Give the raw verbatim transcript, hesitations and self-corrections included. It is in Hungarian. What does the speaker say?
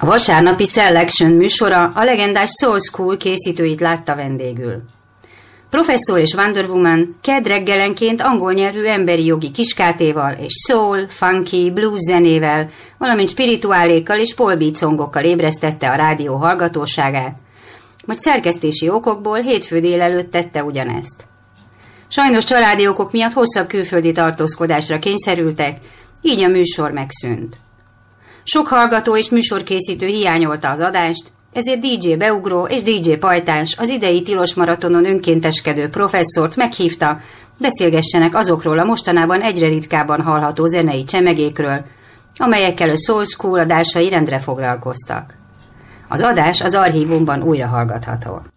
A vasárnapi Selection műsora a legendás Soul School készítőit látta vendégül. Professzor és Wonder Woman kedd reggelenként angol nyelvű emberi jogi kiskátéval és soul, funky, blues zenével, valamint spirituálékkal és polbeat songokkal ébresztette a rádió hallgatóságát, majd szerkesztési okokból hétfő délelőtt tette ugyanezt. Sajnos családi okok miatt hosszabb külföldi tartózkodásra kényszerültek, így a műsor megszűnt. Sok hallgató és műsorkészítő hiányolta az adást, ezért dé dzsé Beugró és dé dzsé Pajtás az idei tilos maratonon önkénteskedő professzort meghívta, beszélgessenek azokról a mostanában egyre ritkábban hallható zenei csemegékről, amelyekkel a Soul School adásai rendre foglalkoztak. Az adás az archívumban újra hallgatható.